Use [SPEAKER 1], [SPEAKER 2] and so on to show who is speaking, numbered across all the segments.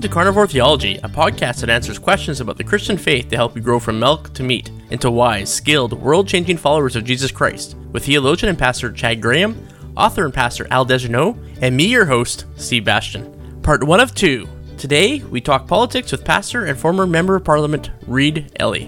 [SPEAKER 1] to Carnivore Theology, a podcast that answers questions about the Christian faith to help you grow from milk to meat into wise, skilled, world-changing followers of Jesus Christ, with theologian and pastor Chad Graham, author and pastor Al Dejeneaux, and me, your host, Steve Bastian. Part 1 of 2. Today, we talk politics with pastor and former Member of Parliament Reid Ellie.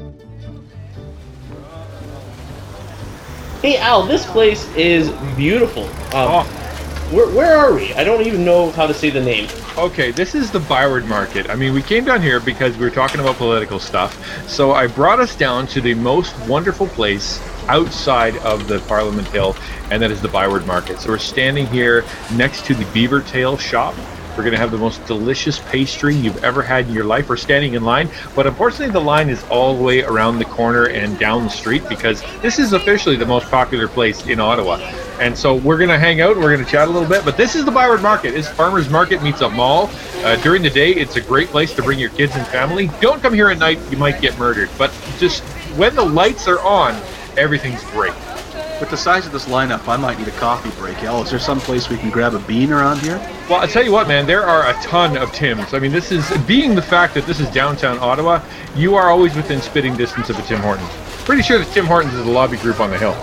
[SPEAKER 1] Hey Al, this place is beautiful. Where are we? I don't even know how to say the name.
[SPEAKER 2] Okay, this is the Byward Market. I mean, we came down here because we were talking about political stuff, so I brought us down to the most wonderful place outside of the Parliament Hill, and that is the Byward Market. So we're standing here next to the Beaver Tail shop. We're going to have the most delicious pastry you've ever had in your life. We're standing in line, but unfortunately the line is all the way around the corner and down the street because this is officially the most popular place in Ottawa. And so we're going to hang out, we're going to chat a little bit, but this is the Byward Market. It's farmer's market meets a mall. During the day, it's a great place to bring your kids and family. Don't come here at night, you might get murdered. But just when the lights are on, everything's great.
[SPEAKER 3] With the size of this lineup, I might need a coffee break. Al, is there some place we can grab a bean around here?
[SPEAKER 2] Well, I'll tell you what, man, there are a ton of Tims. I mean, this is, being the fact that this is downtown Ottawa, you are always within spitting distance of a Tim Hortons. Pretty sure that Tim Hortons is a lobby group on the hill.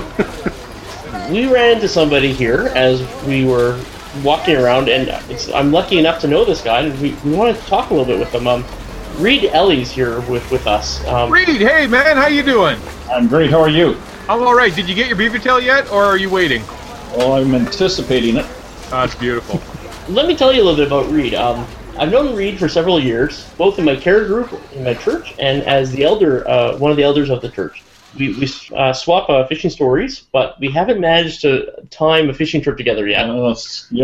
[SPEAKER 1] We ran into somebody here as we were walking around, and I'm lucky enough to know this guy, and we wanted to talk a little bit with him. Reid Ellie's here with us.
[SPEAKER 2] Reid, hey man, how you doing?
[SPEAKER 4] I'm great, how are you?
[SPEAKER 2] I'm all right. Did you get your beaver tail yet, or are you waiting?
[SPEAKER 4] Well, I'm anticipating it.
[SPEAKER 2] That's beautiful.
[SPEAKER 1] Let me tell you a little bit about Reid. I've known Reid for several years, both in my care group in my church and as the elder, one of the elders of the church. We swap fishing stories, but we haven't managed to time a fishing trip together yet.
[SPEAKER 4] I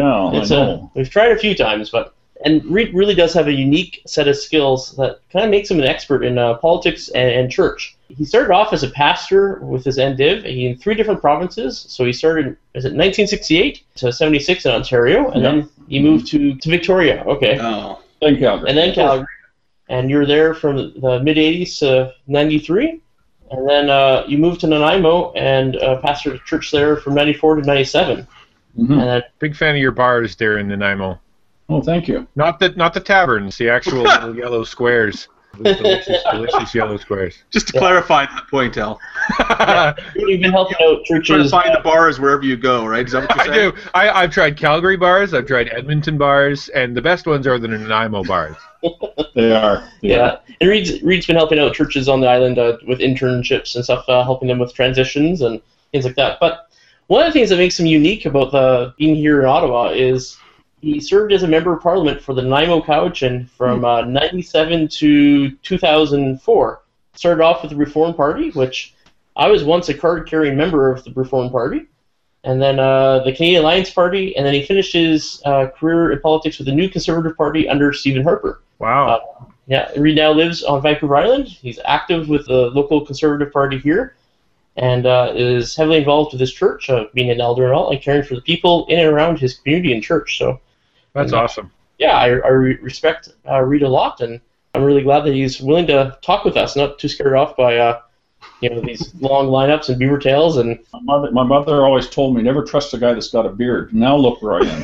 [SPEAKER 4] know.
[SPEAKER 1] We've tried a few times, and Reid really does have a unique set of skills that kind of makes him an expert in politics and church. He started off as a pastor with his NDiv in 3 different provinces. So he started, 1968 to 76 in Ontario, and then he moved to Victoria. Okay.
[SPEAKER 4] Oh. Then Calgary.
[SPEAKER 1] And then Calgary. And you were there from the mid-80s to 93. And then you moved to Nanaimo and pastored a church there from 94 to 97.
[SPEAKER 4] Mm-hmm.
[SPEAKER 1] And then,
[SPEAKER 2] big fan of your bars there in Nanaimo.
[SPEAKER 4] Oh, thank you.
[SPEAKER 2] Not the taverns, the actual little yellow squares. Delicious yellow squares.
[SPEAKER 3] Just to clarify that point, Al.
[SPEAKER 1] You've been helping out churches.
[SPEAKER 3] Trying to find the bars wherever you go, right? Is that what you're saying?
[SPEAKER 2] I do. I've tried Calgary bars, I've tried Edmonton bars, and the best ones are the Nanaimo bars.
[SPEAKER 4] They are.
[SPEAKER 1] Yeah. And Reid's been helping out churches on the island with internships and stuff, helping them with transitions and things like that. But one of the things that makes him unique about being here in Ottawa is he served as a member of Parliament for the Nanaimo Cowichan from 97 to 2004. Started off with the Reform Party, which I was once a card-carrying member of the Reform Party, and then the Canadian Alliance Party, and then he finished his career in politics with the New Conservative Party under Stephen Harper.
[SPEAKER 2] Wow.
[SPEAKER 1] Reid now lives on Vancouver Island. He's active with the local Conservative Party here, and is heavily involved with his church, being an elder and all, and caring for the people in and around his community and church. So
[SPEAKER 2] that's awesome.
[SPEAKER 1] Yeah, I respect Reid a lot, and I'm really glad that he's willing to talk with us, not too scared off by these long lineups and beaver tails. And
[SPEAKER 4] my mother always told me, never trust a guy that's got a beard. Now look where I am.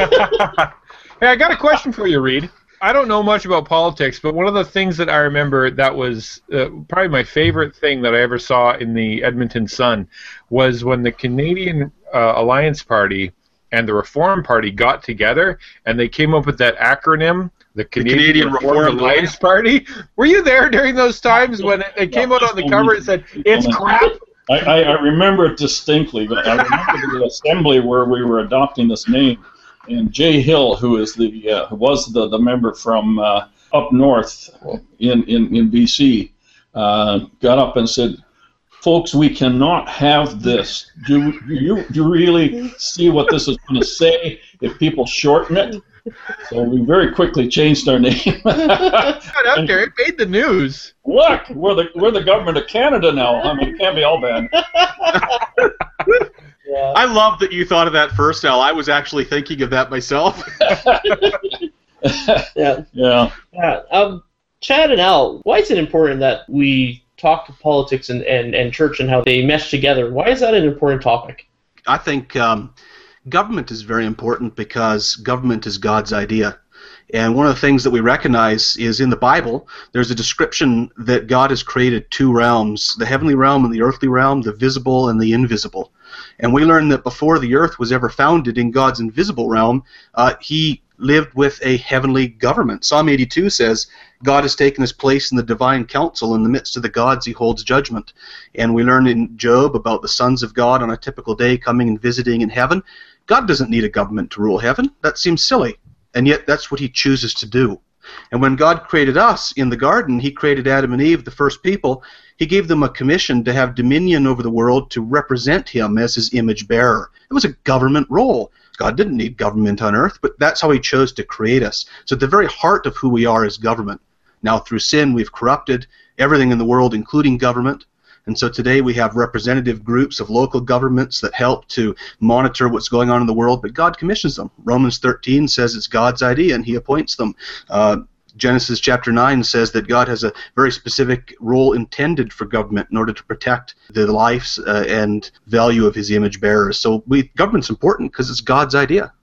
[SPEAKER 2] Hey, I got a question for you, Reid. I don't know much about politics, but one of the things that I remember that was probably my favorite thing that I ever saw in the Edmonton Sun was when the Canadian Alliance Party and the Reform Party got together, and they came up with that acronym, the Canadian Reform Alliance Party. Were you there during those times when it came out on the cover and said, "It's crap"?
[SPEAKER 4] I remember it distinctly. But I remember the assembly where we were adopting this name, and Jay Hill, who was the member from up north in BC, got up and said, "Folks, we cannot have this. Do you really see what this is going to say if people shorten it?" So we very quickly changed our name.
[SPEAKER 2] Got out there, it made the news.
[SPEAKER 4] Look, we're the government of Canada now. I mean, it can't be all bad.
[SPEAKER 1] Yeah.
[SPEAKER 3] I love that you thought of that first, Al. I was actually thinking of that myself.
[SPEAKER 1] Yeah. Chad and Al, why is it important that we talk to politics and church and how they mesh together? Why is that an important topic?
[SPEAKER 3] I think government is very important because government is God's idea. And one of the things that we recognize is in the Bible, there's a description that God has created two realms, the heavenly realm and the earthly realm, the visible and the invisible. And we learn that before the earth was ever founded in God's invisible realm, he lived with a heavenly government. Psalm 82 says, God has taken his place in the divine council. In the midst of the gods, he holds judgment. And we learn in Job about the sons of God on a typical day coming and visiting in heaven. God doesn't need a government to rule heaven. That seems silly. And yet that's what he chooses to do. And when God created us in the garden, he created Adam and Eve, the first people. He gave them a commission to have dominion over the world, to represent him as his image bearer. It was a government role. God didn't need government on earth, but that's how he chose to create us. So at the very heart of who we are is government. Now through sin, we've corrupted everything in the world, including government. And so today we have representative groups of local governments that help to monitor what's going on in the world, but God commissions them. Romans 13 says it's God's idea, and he appoints them. Genesis chapter 9 says that God has a very specific role intended for government in order to protect the lives and value of his image bearers. So government's important because it's God's idea.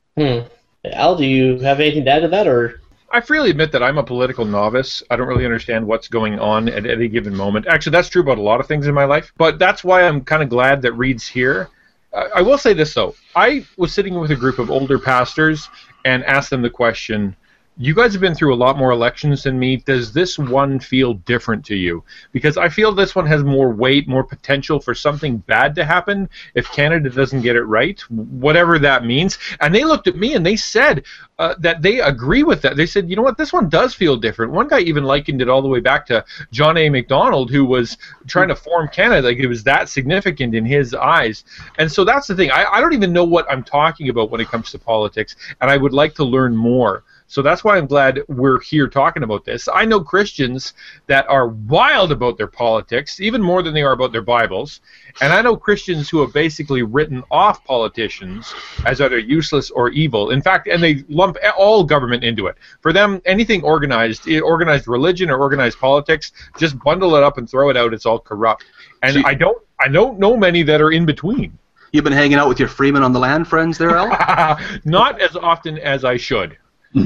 [SPEAKER 1] Al, do you have anything to add to that? Or
[SPEAKER 2] I freely admit that I'm a political novice. I don't really understand what's going on at any given moment. Actually, that's true about a lot of things in my life, but that's why I'm kind of glad that Reed's here. I will say this, though. I was sitting with a group of older pastors and asked them the question, you guys have been through a lot more elections than me. Does this one feel different to you? Because I feel this one has more weight, more potential for something bad to happen if Canada doesn't get it right, whatever that means. And they looked at me and they said that they agree with that. They said, you know what, this one does feel different. One guy even likened it all the way back to John A. Macdonald, who was trying to form Canada. Like, it was that significant in his eyes. And so that's the thing. I don't even know what I'm talking about when it comes to politics, and I would like to learn more. So that's why I'm glad we're here talking about this. I know Christians that are wild about their politics, even more than they are about their Bibles. And I know Christians who have basically written off politicians as either useless or evil. In fact, and they lump all government into it. For them, anything organized religion or organized politics, just bundle it up and throw it out. It's all corrupt. And I don't know many that are in between.
[SPEAKER 3] You've been hanging out with your Freeman on the Land friends there, Al?
[SPEAKER 2] Not as often as I should. So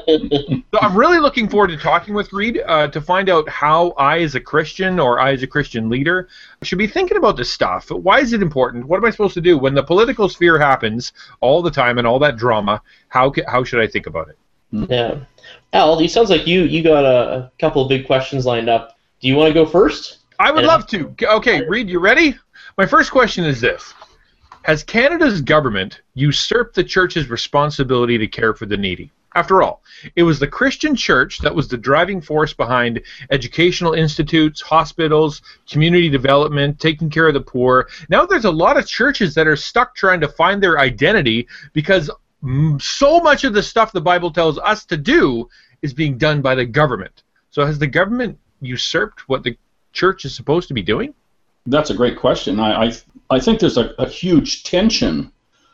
[SPEAKER 2] I'm really looking forward to talking with Reed to find out how I, as a Christian, or I, as a Christian leader, should be thinking about this stuff. Why is it important? What am I supposed to do when the political sphere happens all the time and all that drama? How should I think about it?
[SPEAKER 1] Yeah, Al, it sounds like you got a couple of big questions lined up. Do you want to go first?
[SPEAKER 2] I would love to. Okay, Reed, you ready? My first question is this. Has Canada's government usurped the church's responsibility to care for the needy? After all, it was the Christian church that was the driving force behind educational institutes, hospitals, community development, taking care of the poor. Now there's a lot of churches that are stuck trying to find their identity because so much of the stuff the Bible tells us to do is being done by the government. So has the government usurped what the church is supposed to be doing?
[SPEAKER 4] That's a great question. I think there's a huge tension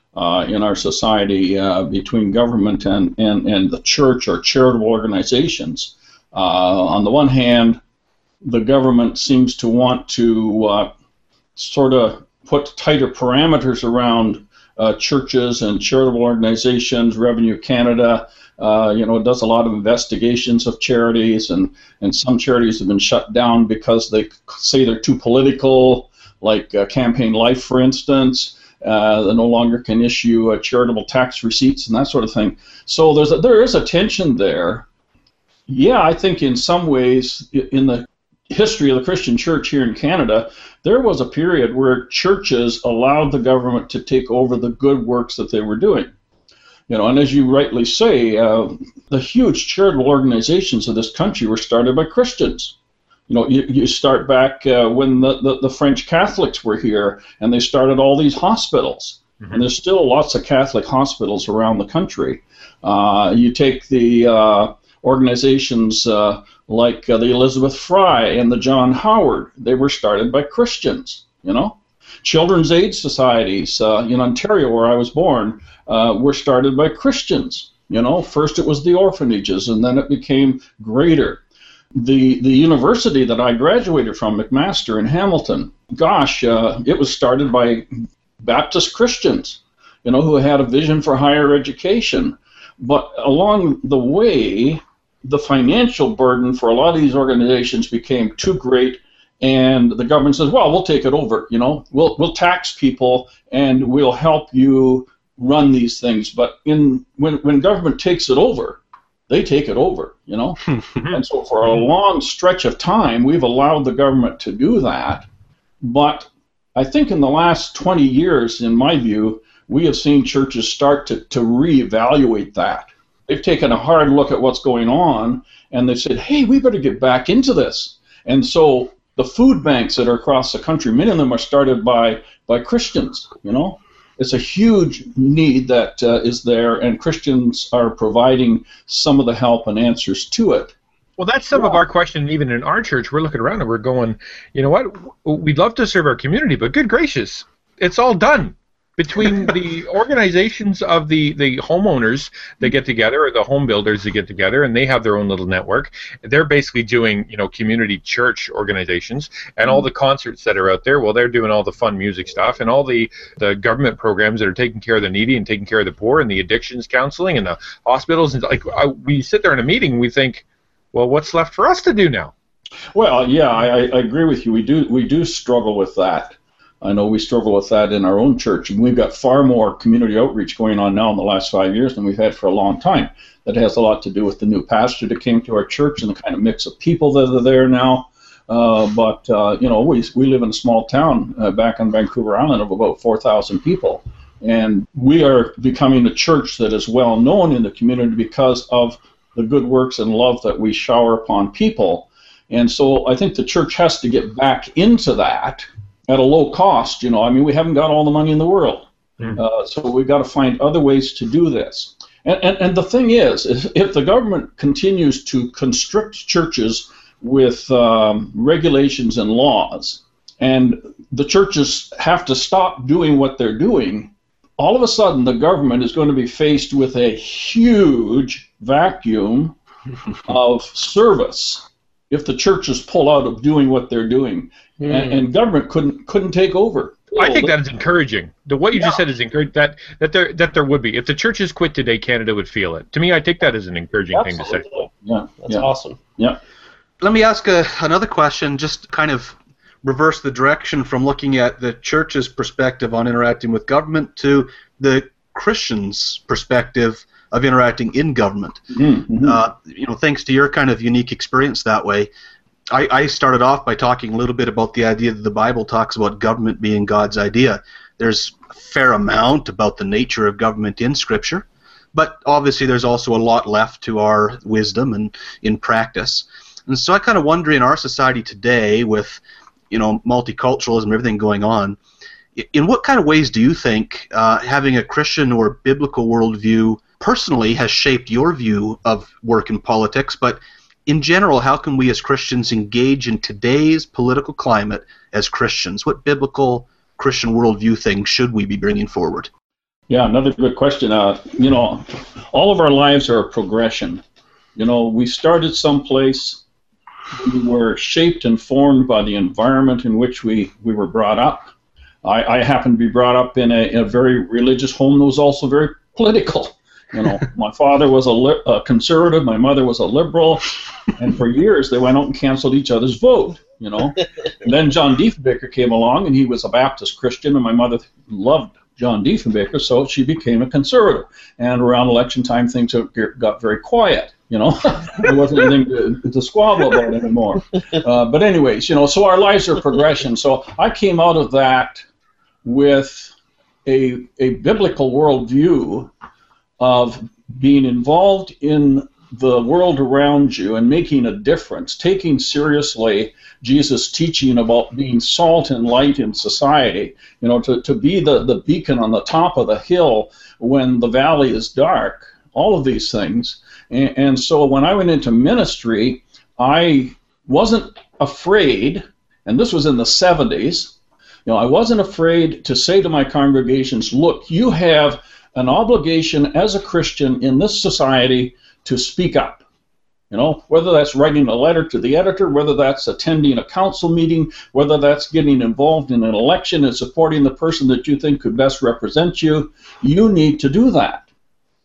[SPEAKER 4] in our society between government and the church or charitable organizations. On the one hand, the government seems to want to sort of put tighter parameters around churches and charitable organizations. Revenue Canada, does a lot of investigations of charities, and some charities have been shut down because they say they're too political, like Campaign Life, for instance. They no longer can issue charitable tax receipts and that sort of thing. So there is a tension there. Yeah, I think in some ways, in the history of the Christian church here in Canada, there was a period where churches allowed the government to take over the good works that they were doing. And as you rightly say, the huge charitable organizations of this country were started by Christians. You start back when the French Catholics were here, and they started all these hospitals. Mm-hmm. And there's still lots of Catholic hospitals around the country. You take the organizations like the Elizabeth Fry and the John Howard. They were started by Christians, Children's aid societies in Ontario, where I was born, were started by Christians. First it was the orphanages, and then it became greater. The university that I graduated from, McMaster in Hamilton, it was started by Baptist Christians, who had a vision for higher education. But along the way, the financial burden for a lot of these organizations became too great, and the government says, well, we'll take it over, we'll tax people and we'll help you run these things. But when government takes it over, they take it over, And so for a long stretch of time, we've allowed the government to do that. But I think in the last 20 years, in my view, we have seen churches start to reevaluate that. They've taken a hard look at what's going on, and they've said, hey, we better get back into this. And so the food banks that are across the country, many of them are started by Christians, It's a huge need that is there, and Christians are providing some of the help and answers to it.
[SPEAKER 2] Well, that's some of our question. Even in our church, we're looking around and we're going, you know what? We'd love to serve our community, but good gracious, it's all done. Between the organizations of the homeowners that get together, or the home builders that get together, and they have their own little network, they're basically doing, community church organizations, and all the concerts that are out there, well, they're doing all the fun music stuff, and all the government programs that are taking care of the needy and taking care of the poor, and the addictions counseling, and the hospitals, and we sit there in a meeting, and we think, well, what's left for us to do now?
[SPEAKER 4] Well, yeah, I agree with you. We do struggle with that. I know we struggle with that in our own church, and we've got far more community outreach going on now in the last 5 years than we've had for a long time. That has a lot to do with the new pastor that came to our church and the kind of mix of people that are there now. But we live in a small town back on Vancouver Island of about 4,000 people, and we are becoming a church that is well known in the community because of the good works and love that we shower upon people. And so I think the church has to get back into that at a low cost. We haven't got all the money in the world. So we've got to find other ways to do this. And the thing is, if the government continues to constrict churches with regulations and laws, and the churches have to stop doing what they're doing, all of a sudden the government is going to be faced with a huge vacuum of service if the churches pull out of doing what they're doing. And government couldn't take over.
[SPEAKER 2] I think that is encouraging. What you just said is encouraging, that there would be. If the churches quit today, Canada would feel it. To me, I take that as an encouraging thing to say.
[SPEAKER 4] Yeah,
[SPEAKER 1] that's awesome.
[SPEAKER 4] Yeah.
[SPEAKER 3] Let me ask another question, just kind of reverse the direction from looking at the church's perspective on interacting with government to the Christian's perspective of interacting in government. Thanks to your kind of unique experience that way, I started off by talking a little bit about the idea that the Bible talks about government being God's idea. There's a fair amount about the nature of government in Scripture, but obviously there's also a lot left to our wisdom and in practice. And so I kind of wonder, in our society today with, multiculturalism and everything going on, in what kind of ways do you think having a Christian or biblical worldview personally has shaped your view of work in politics, but in general, how can we as Christians engage in today's political climate as Christians? What biblical Christian worldview things should we be bringing forward?
[SPEAKER 4] Yeah, another good question. All of our lives are a progression. We started someplace. We were shaped and formed by the environment in which we were brought up. I happened to be brought up in a very religious home that was also very political. My father was a conservative, my mother was a liberal, and for years they went out and canceled each other's vote, And then John Diefenbaker came along, and he was a Baptist Christian, and my mother loved John Diefenbaker, so she became a conservative. And around election time, things got very quiet, There wasn't anything to squabble about anymore. But anyways, so our lives are progression. So I came out of that with a biblical worldview of being involved in the world around you and making a difference, taking seriously Jesus' teaching about being salt and light in society, to be the beacon on the top of the hill when the valley is dark, all of these things. And so when I went into ministry, I wasn't afraid, and this was in the 70s, I wasn't afraid to say to my congregations, look, you have an obligation as a Christian in this society to speak up. Whether that's writing a letter to the editor, whether that's attending a council meeting, whether that's getting involved in an election and supporting the person that you think could best represent you, you need to do that.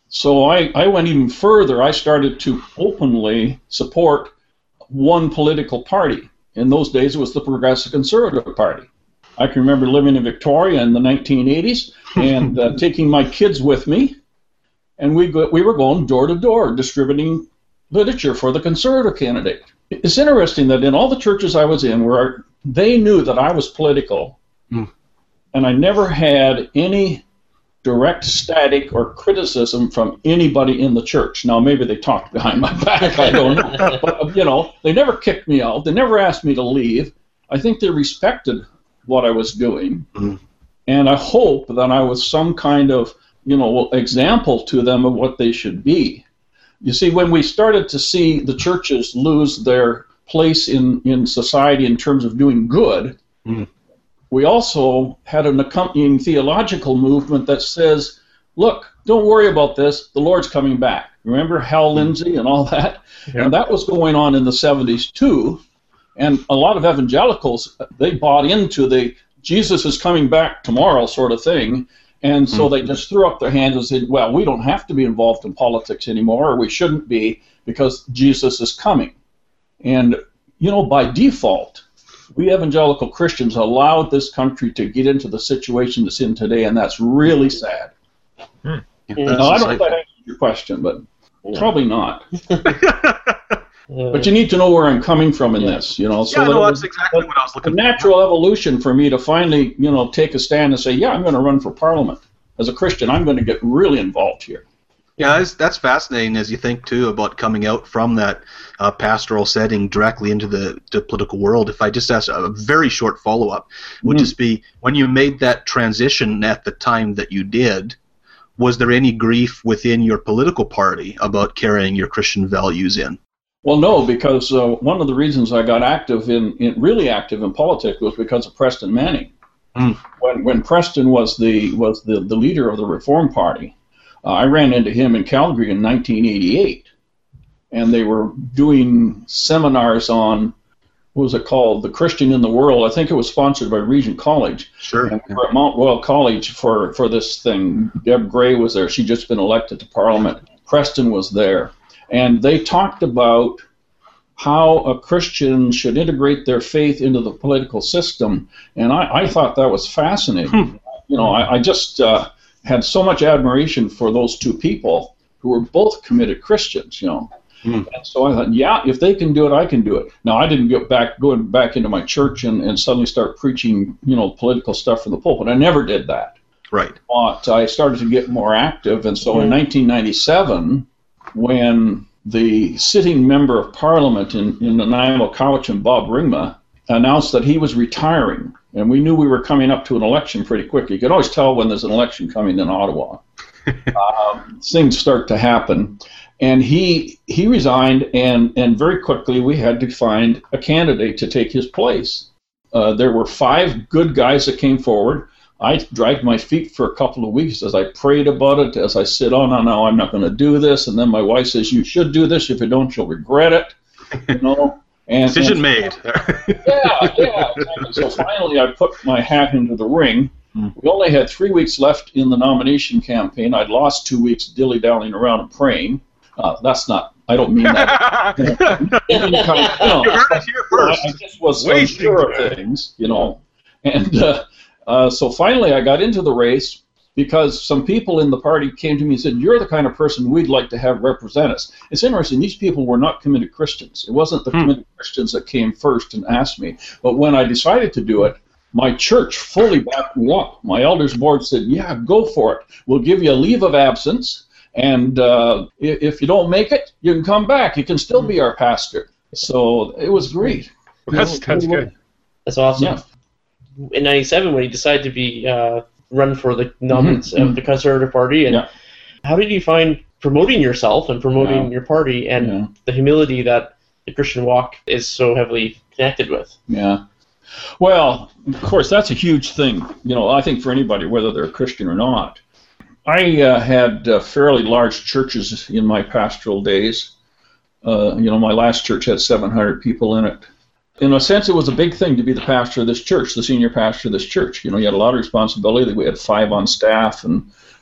[SPEAKER 4] So I went even further. I started to openly support one political party. In those days, it was the Progressive Conservative Party. I can remember living in Victoria in the 1980s and taking my kids with me, and we were going door to door distributing literature for the Conservative candidate. It's interesting that in all the churches I was in, where they knew that I was political, and I never had any direct static or criticism from anybody in the church. Now, maybe they talked behind my back, I don't know. But, they never kicked me out. They never asked me to leave. I think they respected what I was doing. And I hope that I was some kind of, example to them of what they should be. You see, when we started to see the churches lose their place in society in terms of doing good, we also had an accompanying theological movement that says, look, don't worry about this, the Lord's coming back. Remember Hal Lindsey and all that? Yep. And that was going on in the 70s too. And a lot of evangelicals, they bought into the Jesus is coming back tomorrow sort of thing. And so they just threw up their hands and said, well, we don't have to be involved in politics anymore, or we shouldn't be, because Jesus is coming. And, by default, we evangelical Christians allowed this country to get into the situation it's in today, and that's really sad. Now, I don't know if that answers your question, but probably not. But you need to know where I'm coming from in this, So
[SPEAKER 3] that's exactly what I was looking for.
[SPEAKER 4] The natural evolution for me to finally, take a stand and say, yeah, I'm going to run for Parliament. As a Christian, I'm going to get really involved here.
[SPEAKER 3] Yeah, that's fascinating as you think, too, about coming out from that pastoral setting directly into the political world. If I just ask a very short follow-up, would just be, when you made that transition at the time that you did, was there any grief within your political party about carrying your Christian values in?
[SPEAKER 4] Well, no, because one of the reasons I got really active in politics was because of Preston Manning. When Preston was the leader of the Reform Party, I ran into him in Calgary in 1988, and they were doing seminars on, what was it called, The Christian in the World. I think it was sponsored by Regent College.
[SPEAKER 3] Sure.
[SPEAKER 4] And we were at Mount Royal College for this thing. Deb Gray was there. She'd just been elected to Parliament. Preston was there. And they talked about how a Christian should integrate their faith into the political system, and I thought that was fascinating. I just had so much admiration for those two people who were both committed Christians, And so I thought, yeah, if they can do it, I can do it. Now, I didn't going back into my church and suddenly start preaching, political stuff from the pulpit. I never did that.
[SPEAKER 3] Right.
[SPEAKER 4] But I started to get more active, and so in 1997, when the sitting member of Parliament in Nanaimo, Cowichan, Bob Ringma, announced that he was retiring, and we knew we were coming up to an election pretty quick. You can always tell when there's an election coming in Ottawa. Things start to happen. And he resigned, and very quickly we had to find a candidate to take his place. There were 5 good guys that came forward. I dragged my feet for a couple of weeks as I prayed about it, as I said, oh, no, I'm not going to do this. And then my wife says, you should do this. If you don't, you'll regret it. And,
[SPEAKER 3] decision made.
[SPEAKER 4] Yeah. Exactly. So finally I put my hat into the ring. We only had 3 weeks left in the nomination campaign. I'd lost 2 weeks dilly-dallying around and praying. I don't mean that.
[SPEAKER 3] You heard it here first.
[SPEAKER 4] I just was so sure of things, And so finally I got into the race because some people in the party came to me and said, you're the kind of person we'd like to have represent us. It's interesting, these people were not committed Christians. It wasn't the committed Christians that came first and asked me. But when I decided to do it, my church fully backed me up. My elders board said, yeah, go for it. We'll give you a leave of absence. And if you don't make it, you can come back. You can still be our pastor. So it was great.
[SPEAKER 2] That's good.
[SPEAKER 1] That's awesome.
[SPEAKER 4] Yeah.
[SPEAKER 1] In '97, when you decided to be run for the nominance of the Conservative Party, and how did you find promoting yourself and promoting your party and the humility that the Christian walk is so heavily connected with?
[SPEAKER 4] Yeah. Well, of course, that's a huge thing. I think for anybody, whether they're a Christian or not. I had fairly large churches in my pastoral days. My last church had 700 people in it. In a sense, it was a big thing to be the pastor of this church, the senior pastor of this church. You had a lot of responsibility. We had 5 on staff, and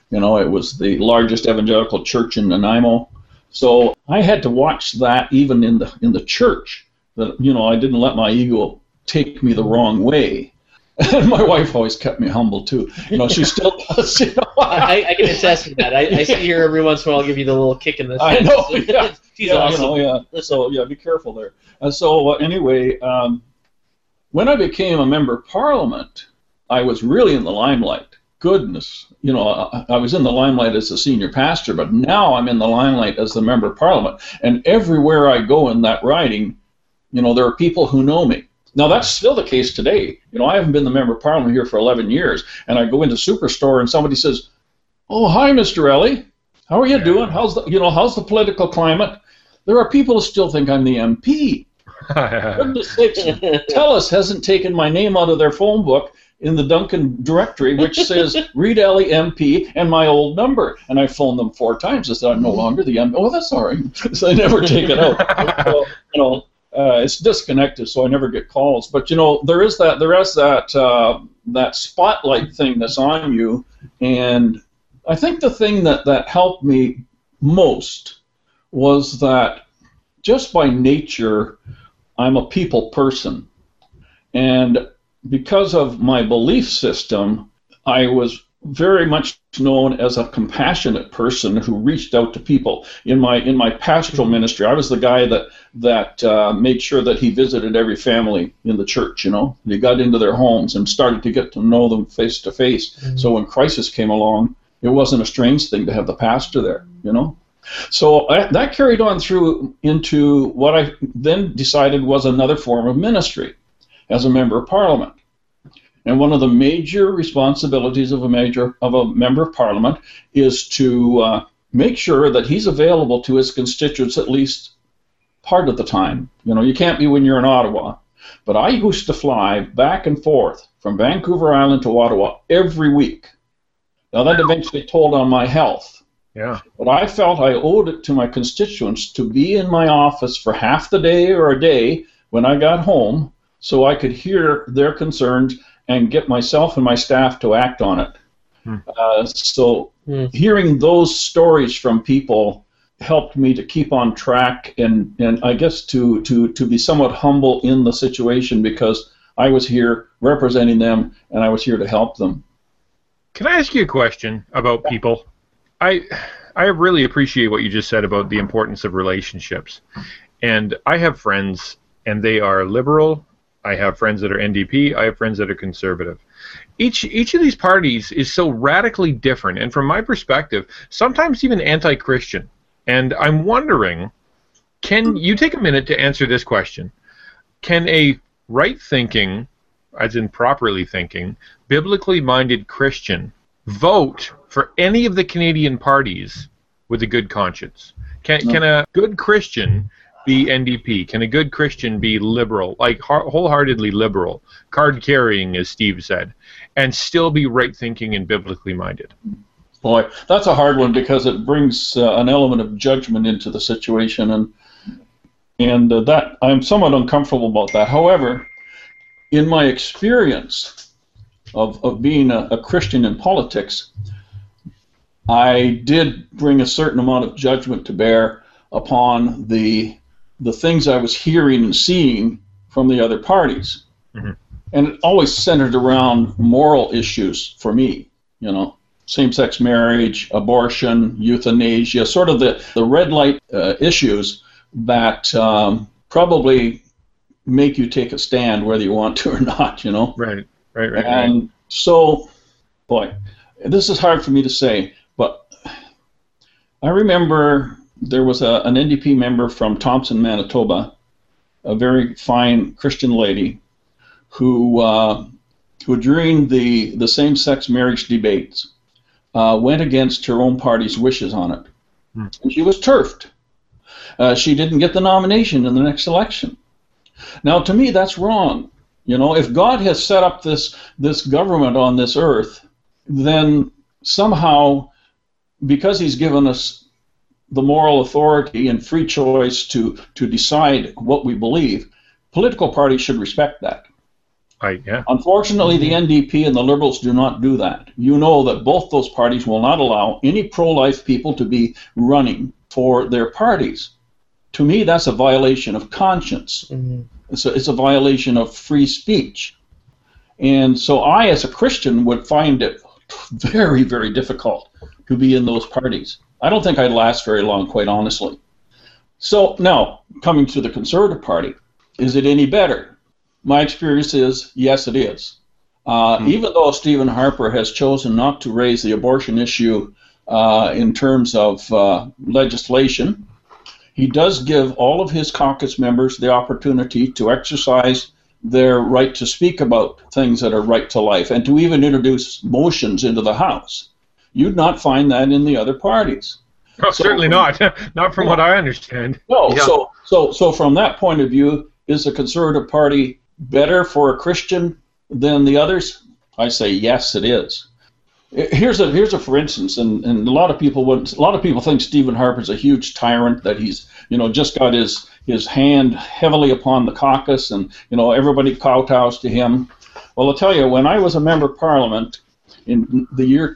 [SPEAKER 4] You know, it was the largest evangelical church in Nanaimo. So I had to watch that even in the church, that, you know, I didn't let my ego take me the wrong way. And my wife always kept me humble too. You know, she still does. You know?
[SPEAKER 1] I can attest to that. I see her every once in a while give you the little kick in the
[SPEAKER 4] I know. Yeah.
[SPEAKER 1] She's awesome.
[SPEAKER 4] You know, yeah. So yeah, be careful there. Anyway, when I became a member of Parliament, I was really in the limelight. Goodness, you know, I was in the limelight as a senior pastor, but now I'm in the limelight as the member of Parliament. And everywhere I go in that riding, you know, there are people who know me. Now, that's still the case today. You know, I haven't been the member of Parliament here for 11 years, and I go into Superstore and somebody says, "Oh, hi, Mr. Ellie. How are you doing? How's the political climate?" There are people who still think I'm the MP. Goodness sakes, TELUS hasn't taken my name out of their phone book in the Duncan directory, which says Reed Ellie MP and my old number. And I phoned them 4 times. I said, "I'm no longer the MP." "Oh, that's all right." So they never take it out. So, you know, it's disconnected, so I never get calls. But you know, there is that spotlight thing that's on you, and I think the thing that helped me most was that just by nature, I'm a people person, and because of my belief system, I was very much known as a compassionate person who reached out to people. In my pastoral ministry, I was the guy that made sure that he visited every family in the church. You know, he got into their homes and started to get to know them face to face. So when crisis came along, it wasn't a strange thing to have the pastor there. You know, so that carried on through into what I then decided was another form of ministry as a member of Parliament. And one of the major responsibilities of a member of Parliament is to make sure that he's available to his constituents at least part of the time. You know, you can't be when you're in Ottawa. But I used to fly back and forth from Vancouver Island to Ottawa every week. Now that eventually told on my health.
[SPEAKER 2] Yeah.
[SPEAKER 4] But I felt I owed it to my constituents to be in my office for half the day or a day when I got home, so I could hear their concerns and get myself and my staff to act on it. Hearing those stories from people helped me to keep on track and I guess to be somewhat humble in the situation, because I was here representing them and I was here to help them.
[SPEAKER 2] Can I ask you a question about people? I really appreciate what you just said about the importance of relationships. And I have friends, and they are liberal. I have friends that are NDP. I have friends that are conservative. Each of these parties is so radically different, and from my perspective, sometimes even anti-Christian. And I'm wondering, can you take a minute to answer this question? Can a right-thinking, as in properly thinking, biblically minded Christian vote for any of the Canadian parties with a good conscience? Can a good Christian be NDP? Can a good Christian be liberal, like wholeheartedly liberal, card-carrying, as Steve said, and still be right-thinking and biblically minded?
[SPEAKER 4] Boy, that's a hard one, because it brings an element of judgment into the situation, and that I'm somewhat uncomfortable about that. However, in my experience of being a Christian in politics, I did bring a certain amount of judgment to bear upon the things I was hearing and seeing from the other parties. Mm-hmm. And it always centered around moral issues for me, you know, same-sex marriage, abortion, euthanasia, sort of the red light issues that probably make you take a stand whether you want to or not, you know.
[SPEAKER 2] Right.
[SPEAKER 4] And so, boy, this is hard for me to say, but I remember there was an NDP member from Thompson, Manitoba, a very fine Christian lady, who during the same-sex marriage debates went against her own party's wishes on it. And she was turfed. She didn't get the nomination in the next election. Now, to me, that's wrong. You know, if God has set up this government on this earth, then somehow, because He's given us the moral authority and free choice to decide what we believe, political parties should respect that.
[SPEAKER 2] Yeah.
[SPEAKER 4] Unfortunately, the NDP and the Liberals do not do that. You know that both those parties will not allow any pro-life people to be running for their parties. To me, that's a violation of conscience. Mm-hmm. It's a violation of free speech. And so I, as a Christian, would find it very, very difficult to be in those parties. I don't think I'd last very long, quite honestly. So now, coming to the Conservative Party, is it any better? My experience is, yes, it is. Even though Stephen Harper has chosen not to raise the abortion issue in terms of legislation, he does give all of his caucus members the opportunity to exercise their right to speak about things that are right to life and to even introduce motions into the House. You'd not find that in the other parties.
[SPEAKER 2] Oh, so, certainly not. Not from what I understand.
[SPEAKER 4] No. Yeah. So from that point of view, is the Conservative Party better for a Christian than the others? I say yes, it is. Here's a for instance, and a lot of people think Stephen Harper's a huge tyrant, that he's just got his hand heavily upon the caucus, and everybody kowtows to him. Well, I'll tell you, when I was a member of Parliament in the year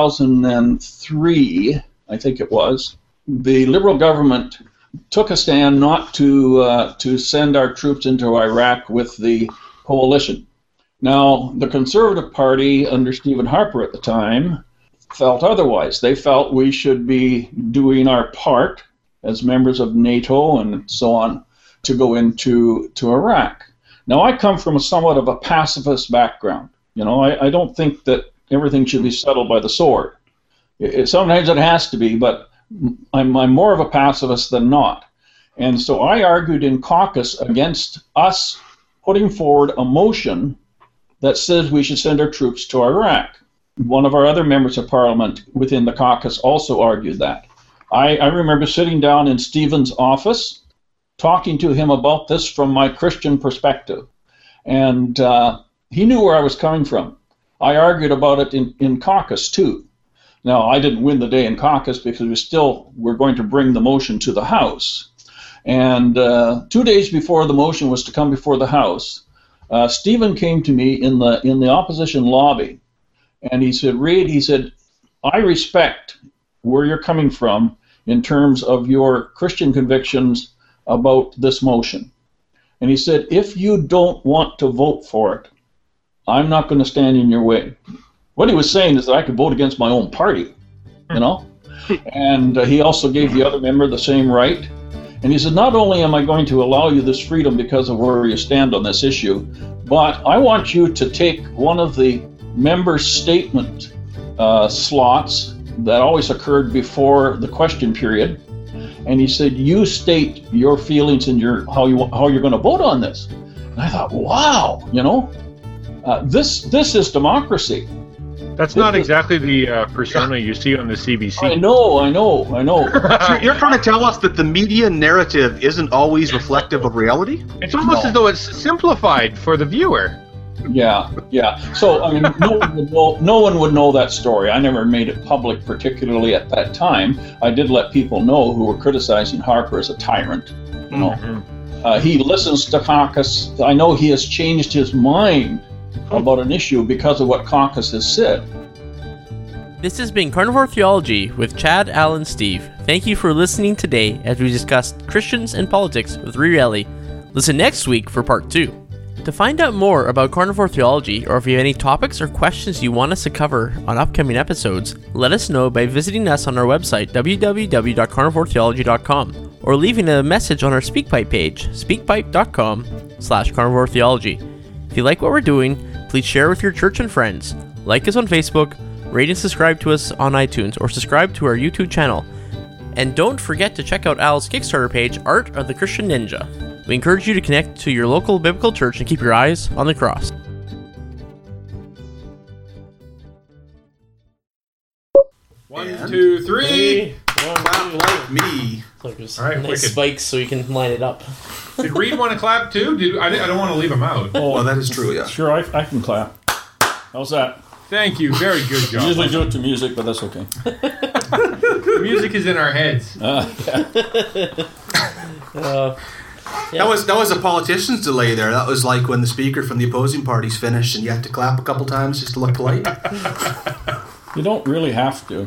[SPEAKER 4] 2003, I think it was, the Liberal government took a stand not to send our troops into Iraq with the coalition. Now, the Conservative Party, under Stephen Harper at the time, felt otherwise. They felt we should be doing our part as members of NATO and so on to go into Iraq. Now, I come from somewhat of a pacifist background. I don't think that everything should be settled by the sword. Sometimes it has to be, but I'm more of a pacifist than not. And so I argued in caucus against us putting forward a motion that says we should send our troops to Iraq. One of our other members of Parliament within the caucus also argued that. I remember sitting down in Stephen's office, talking to him about this from my Christian perspective. And he knew where I was coming from. I argued about it in caucus too. Now, I didn't win the day in caucus because we're going to bring the motion to the House. And 2 days before the motion was to come before the House, Stephen came to me in the opposition lobby, and he said, Reid, I respect where you're coming from in terms of your Christian convictions about this motion. And he said, if you don't want to vote for it, I'm not going to stand in your way. What he was saying is that I could vote against my own party, And he also gave the other member the same right. And he said, not only am I going to allow you this freedom because of where you stand on this issue, but I want you to take one of the member statement slots that always occurred before the question period. And he said, you state your feelings and how you're going to vote on this. And I thought, wow, this is democracy.
[SPEAKER 2] That's not exactly the persona you see on the CBC.
[SPEAKER 4] I know.
[SPEAKER 3] You're trying to tell us that the media narrative isn't always reflective of reality?
[SPEAKER 2] It's almost as though it's simplified for the viewer.
[SPEAKER 4] Yeah. So, I mean, no one would know that story. I never made it public, particularly at that time. I did let people know who were criticizing Harper as a tyrant. He listens to caucus. I know he has changed his mind about an issue because of what caucus has said.
[SPEAKER 5] This has been Carnivore Theology with Chad, Al, and Steve. Thank you for listening today as we discussed Christians and politics with Reid Ellie. Listen next week for part 2. To find out more about Carnivore Theology, or if you have any topics or questions you want us to cover on upcoming episodes, let us know by visiting us on our website, www.carnivoretheology.com, or leaving a message on our SpeakPipe page, speakpipe.com/carnivoretheology. If you like what we're doing, please share with your church and friends, like us on Facebook, rate and subscribe to us on iTunes, or subscribe to our YouTube channel. And don't forget to check out Al's Kickstarter page, Art of the Christian Ninja. We encourage you to connect to your local biblical church and keep your eyes on the cross.
[SPEAKER 2] One, two, three.
[SPEAKER 3] Clap like me.
[SPEAKER 1] So just
[SPEAKER 2] All right,
[SPEAKER 1] nice
[SPEAKER 2] wicked.
[SPEAKER 1] spikes so you can line it up.
[SPEAKER 2] Did Reid want to clap too? I don't want to leave him out.
[SPEAKER 3] Oh, that is true, yeah.
[SPEAKER 4] Sure, I can clap. How's that?
[SPEAKER 2] Thank you. Very good job.
[SPEAKER 4] I usually do it to music, but that's okay.
[SPEAKER 2] Music is in our heads.
[SPEAKER 5] Yeah.
[SPEAKER 6] That was a politician's delay there. That was like when the speaker from the opposing party's finished and you have to clap a couple times just to look polite.
[SPEAKER 4] You don't really have to.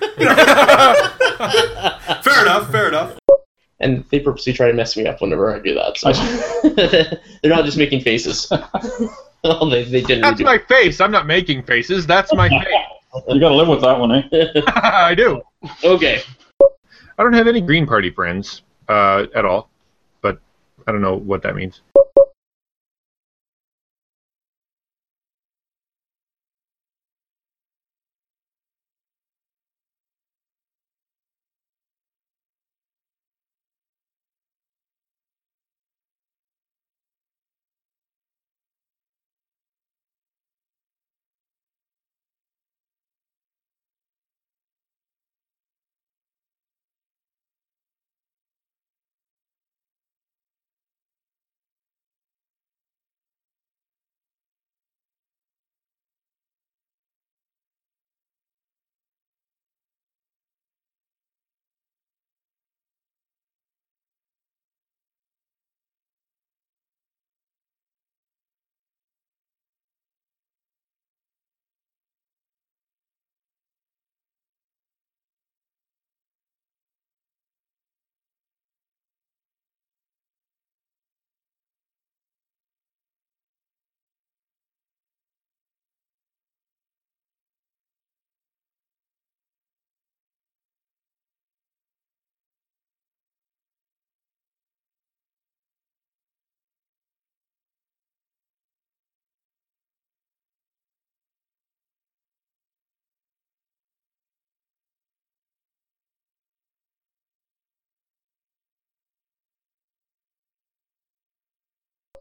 [SPEAKER 6] Fair enough.
[SPEAKER 1] And they purposely try to mess me up whenever I do that. So they're not just making faces. Well, they didn't.
[SPEAKER 2] That's my face. I'm not making faces. That's my face.
[SPEAKER 4] You got to live with that one, eh?
[SPEAKER 2] I do.
[SPEAKER 1] Okay.
[SPEAKER 2] I don't have any Green Party friends at all, but I don't know what that means.